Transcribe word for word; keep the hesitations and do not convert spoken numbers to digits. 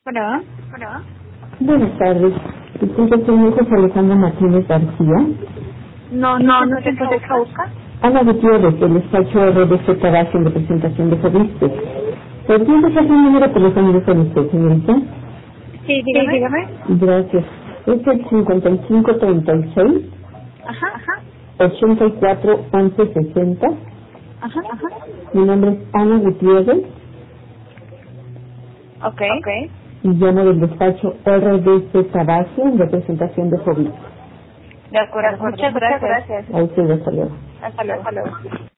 Bueno, bueno. Buenas tardes. Disculpe, señor José Alejandro Martínez García. No, no, no se encuentra Jauca. Ana Gutiérrez, del despacho de B C Tabasco en representación de Fobiste. ¿Podría empezar un número telefónico con usted, señorita? Sí, dígame. Sí, dígame. Gracias. Es el cincuenta y cinco treinta y seis, Ajá, ajá, ochenta y cuatro once sesenta. ajá, ajá. Mi nombre es Ana Gutiérrez Ok. Ok. y llamo del despacho R D C Tabasco en representación de Fobiste. De acuerdo, muchas gracias. A usted, hasta luego. Hasta luego. Hasta luego.